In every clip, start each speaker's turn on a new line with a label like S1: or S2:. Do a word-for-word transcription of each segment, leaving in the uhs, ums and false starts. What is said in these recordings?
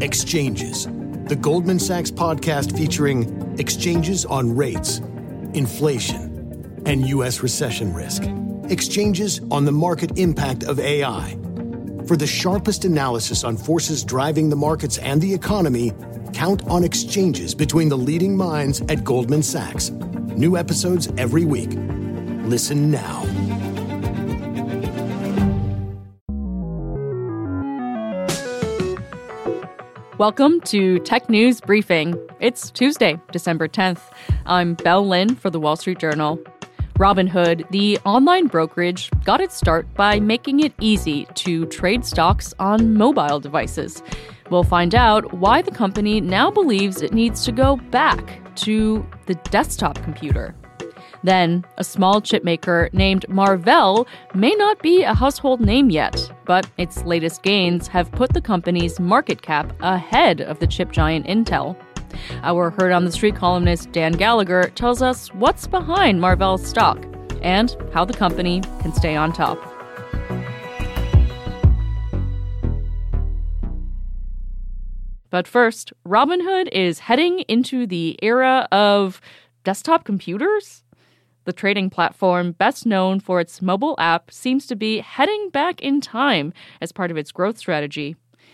S1: Exchanges, the Goldman Sachs podcast featuring exchanges on rates, inflation, and U S recession risk. Exchanges on the market impact of A I. For the sharpest analysis on forces driving the markets and the economy, count on Exchanges between the leading minds at Goldman Sachs. New episodes every week. Listen now.
S2: Welcome to Tech News Briefing. It's Tuesday, December tenth. I'm Belle Lynn for The Wall Street Journal. Robinhood, the online brokerage, got its start by making it easy to trade stocks on mobile devices. We'll find out why the company now believes it needs to go back to the desktop computer. Then, a small chipmaker named Marvell may not be a household name yet, but its latest gains have put the company's market cap ahead of the chip giant Intel. Our Heard on the Street columnist Dan Gallagher tells us what's behind Marvell's stock and how the company can stay on top. But first, Robinhood is heading into the era of desktop computers. The trading platform, best known for its mobile app, seems to be heading back in time as part of its growth strategy.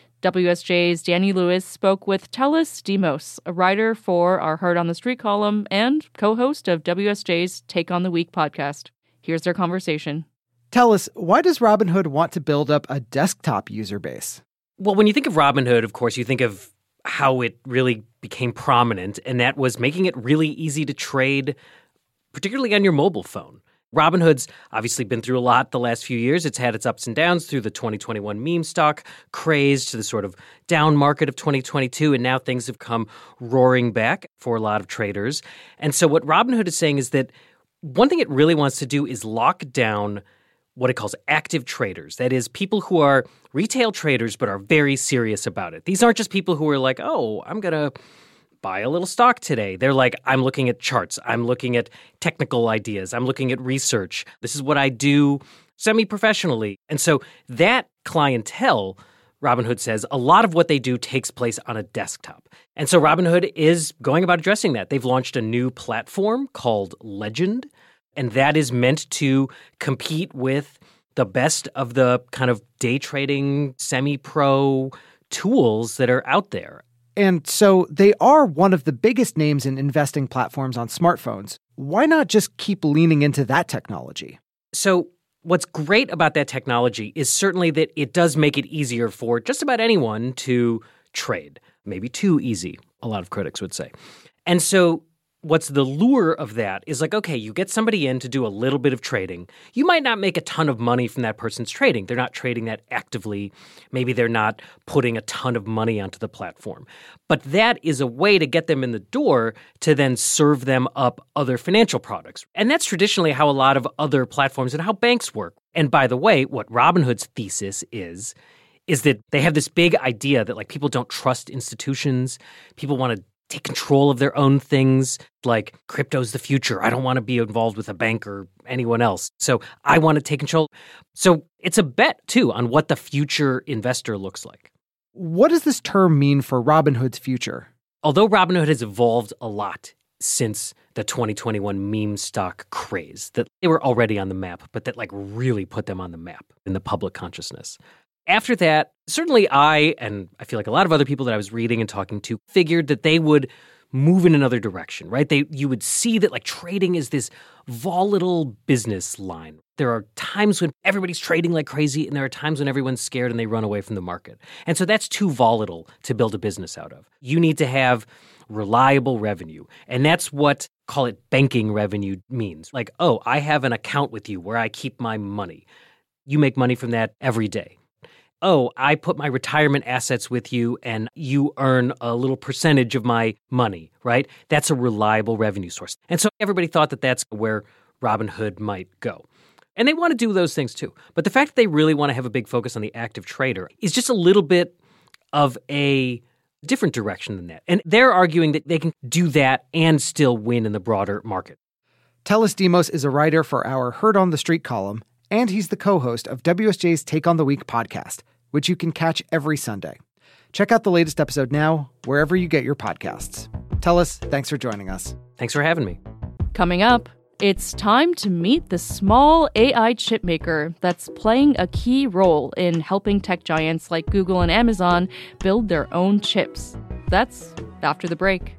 S2: W S J's Danny Lewis spoke with Telis Demos, a writer for our Heard on the Street column and co-host of W S J's Take on the Week podcast. Here's their conversation.
S3: Telis, why does Robinhood want to build up a desktop user base?
S4: Well, when you think of Robinhood, of course, you think of how it really became prominent, and that was making it really easy to trade, particularly on your mobile phone. Robinhood's obviously been through a lot the last few years. It's had its ups and downs through the twenty twenty-one meme stock craze to the sort of down market of twenty twenty-two, and now things have come roaring back for a lot of traders. And so what Robinhood is saying is that one thing it really wants to do is lock down what it calls active traders. That is, people who are retail traders but are very serious about it. These aren't just people who are like, oh, I'm going to buy a little stock today. They're like, I'm looking at charts. I'm looking at technical ideas. I'm looking at research. This is what I do semi-professionally. And so that clientele, Robinhood says, a lot of what they do takes place on a desktop. And so Robinhood is going about addressing that. They've launched a new platform called Legend, and that is meant to compete with the best of the kind of day trading semi-pro tools that are out there.
S3: And so they are one of the biggest names in investing platforms on smartphones. Why not just keep leaning into that technology?
S4: So what's great about that technology is certainly that it does make it easier for just about anyone to trade. Maybe too easy, a lot of critics would say. And so what's the lure of that is like, okay, you get somebody in to do a little bit of trading. You might not make a ton of money from that person's trading. They're not trading that actively. Maybe they're not putting a ton of money onto the platform. But that is a way to get them in the door to then serve them up other financial products. And that's traditionally how a lot of other platforms and how banks work. And by the way, what Robinhood's thesis is, is that they have this big idea that like people don't trust institutions. People want to take control of their own things, like crypto's the future. I don't want to be involved with a bank or anyone else. So I want to take control. So it's a bet, too, on what the future investor looks like.
S3: What does this term mean for Robinhood's future?
S4: Although Robinhood has evolved a lot since the twenty twenty-one meme stock craze, that they were already on the map, but that like really put them on the map in the public consciousness. After that, certainly I, and I feel like a lot of other people that I was reading and talking to, figured that they would move in another direction, right? They, you would see that like trading is this volatile business line. There are times when everybody's trading like crazy, and there are times when everyone's scared and they run away from the market. And so that's too volatile to build a business out of. You need to have reliable revenue. And that's what, call it banking revenue means. Like, oh, I have an account with you where I keep my money. You make money from that every day. Oh, I put my retirement assets with you and you earn a little percentage of my money, right? That's a reliable revenue source. And so everybody thought that that's where Robinhood might go. And they want to do those things too. But the fact that they really want to have a big focus on the active trader is just a little bit of a different direction than that. And they're arguing that they can do that and still win in the broader market.
S3: Telis Demos is a writer for our Heard on the Street column, and he's the co-host of W S J's Take on the Week podcast, which you can catch every Sunday. Check out the latest episode now, wherever you get your podcasts. Telis, thanks for joining us.
S4: Thanks for having me.
S2: Coming up, it's time to meet the small A I chipmaker that's playing a key role in helping tech giants like Google and Amazon build their own chips. That's after the break.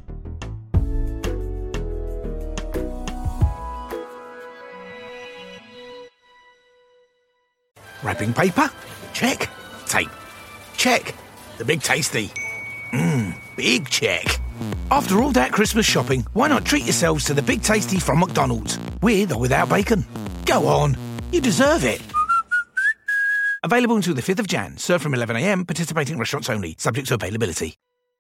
S5: Wrapping paper? Check. Tape? Check. The Big Tasty? Mmm, big check. After all that Christmas shopping, why not treat yourselves to the Big Tasty from McDonald's, with or without bacon? Go on, you deserve it. Available until the fifth of January, served from eleven a.m, participating restaurants only, subject to availability.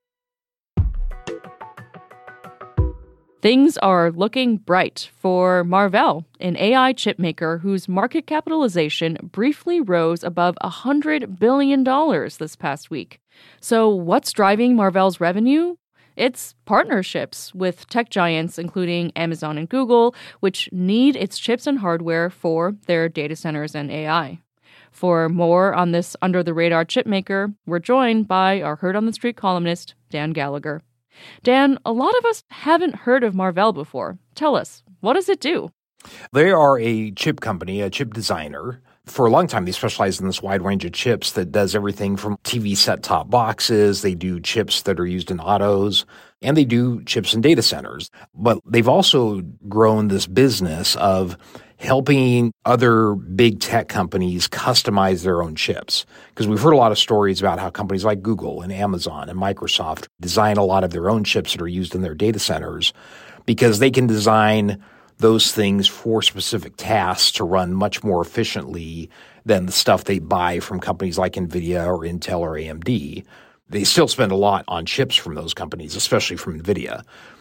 S2: Things are looking bright for Marvell, an A I chipmaker whose market capitalization briefly rose above one hundred billion dollars this past week. So what's driving Marvell's revenue? It's partnerships with tech giants, including Amazon and Google, which need its chips and hardware for their data centers and A I. For more on this under-the-radar chipmaker, we're joined by our Heard on the Street columnist, Dan Gallagher. Dan, a lot of us haven't heard of Marvell before. Tell us, what does it do?
S6: They are a chip company, a chip designer. For a long time, they specialize in this wide range of chips that does everything from T V set-top boxes, they do chips that are used in autos, and they do chips in data centers. But they've also grown this business of helping other big tech companies customize their own chips. Because we've heard a lot of stories about how companies like Google and Amazon and Microsoft design a lot of their own chips that are used in their data centers because they can design those things for specific tasks to run much more efficiently than the stuff they buy from companies like NVIDIA or Intel or A M D. They still spend a lot on chips from those companies, especially from NVIDIA.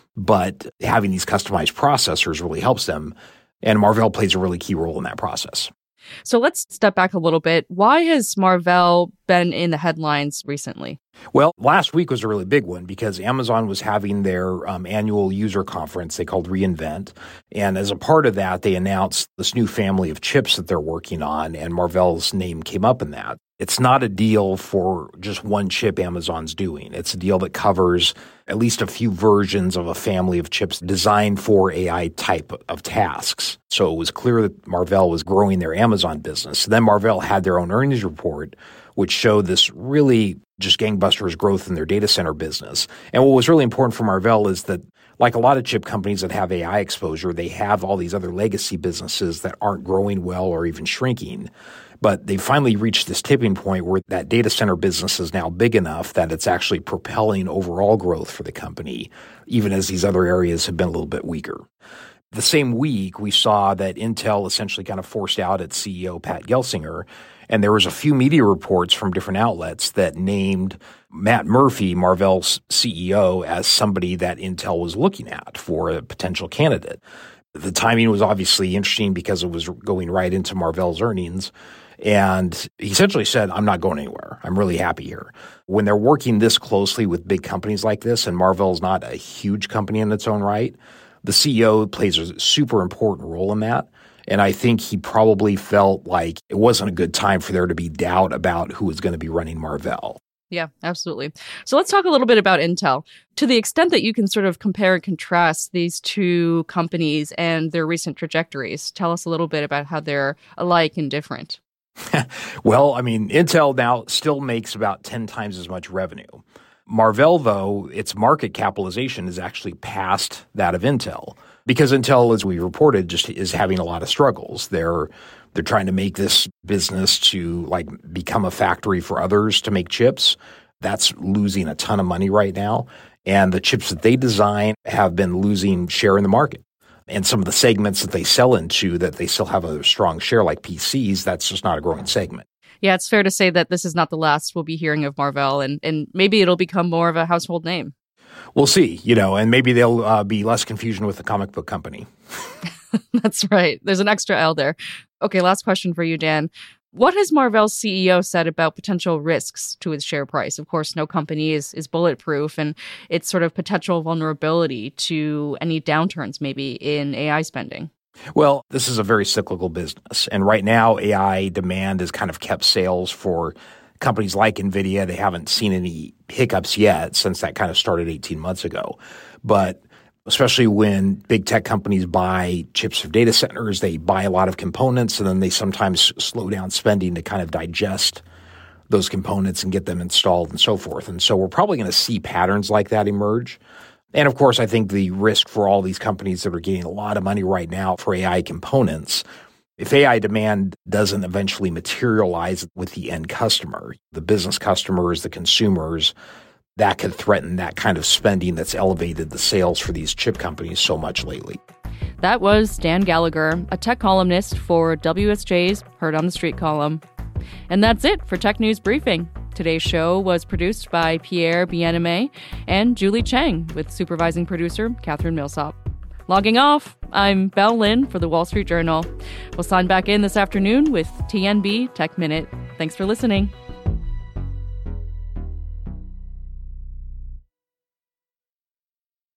S6: But having these customized processors really helps them. And Marvell plays a really key role in that process.
S2: So let's step back a little bit. Why has Marvell been in the headlines recently?
S6: Well, last week was a really big one because Amazon was having their um, annual user conference they called reInvent. And as a part of that, they announced this new family of chips that they're working on, and Marvell's name came up in that. It's not a deal for just one chip Amazon's doing. It's a deal that covers at least a few versions of a family of chips designed for A I type of tasks. So it was clear that Marvell was growing their Amazon business. Then Marvell had their own earnings report, which showed this really just gangbusters growth in their data center business. And what was really important for Marvell is that, like a lot of chip companies that have A I exposure, they have all these other legacy businesses that aren't growing well or even shrinking. But they finally reached this tipping point where that data center business is now big enough that it's actually propelling overall growth for the company, even as these other areas have been a little bit weaker. The same week, we saw that Intel essentially kind of forced out its C E O, Pat Gelsinger, and there was a few media reports from different outlets that named Matt Murphy, Marvell's C E O, as somebody that Intel was looking at for a potential candidate. The timing was obviously interesting because it was going right into Marvell's earnings. And he essentially said, I'm not going anywhere. I'm really happy here. When they're working this closely with big companies like this, and Marvell's not a huge company in its own right, the C E O plays a super important role in that. And I think he probably felt like it wasn't a good time for there to be doubt about who was going to be running Marvell.
S2: Yeah, absolutely. So let's talk a little bit about Intel. To the extent that you can sort of compare and contrast these two companies and their recent trajectories, tell us a little bit about how they're alike and different.
S6: Well, I mean, Intel now still makes about ten times as much revenue. Marvell, though, its market capitalization is actually past that of Intel because Intel, as we reported, just is having a lot of struggles. They're they're trying to make this business to like become a factory for others to make chips. That's losing a ton of money right now. And the chips that they design have been losing share in the market. And some of the segments that they sell into that they still have a strong share, like P Cs, that's just not a growing segment.
S2: Yeah, it's fair to say that this is not the last we'll be hearing of Marvell, and, and maybe it'll become more of a household name.
S6: We'll see, you know, and maybe there'll uh, be less confusion with the comic book company.
S2: That's right. There's an extra L there. Okay, last question for you, Dan. What has Marvell's C E O said about potential risks to its share price? Of course, no company is, is bulletproof, and its sort of potential vulnerability to any downturns maybe in A I spending.
S6: Well, this is a very cyclical business. And right now, A I demand has kind of kept sales for companies like NVIDIA, they haven't seen any hiccups yet since that kind of started eighteen months ago. But especially when big tech companies buy chips for data centers, they buy a lot of components, and then they sometimes slow down spending to kind of digest those components and get them installed and so forth. And so we're probably going to see patterns like that emerge. And of course, I think the risk for all these companies that are getting a lot of money right now for A I components, if A I demand doesn't eventually materialize with the end customer, the business customers, the consumers, that could threaten that kind of spending that's elevated the sales for these chip companies so much lately.
S2: That was Dan Gallagher, a tech columnist for W S J's Heard on the Street column. And that's it for Tech News Briefing. Today's show was produced by Pierre Bien-Aimé and Julie Chang, with supervising producer Catherine Millsop. Logging off, I'm Belle Lynn for The Wall Street Journal. We'll sign back in this afternoon with T N B Tech Minute. Thanks for listening.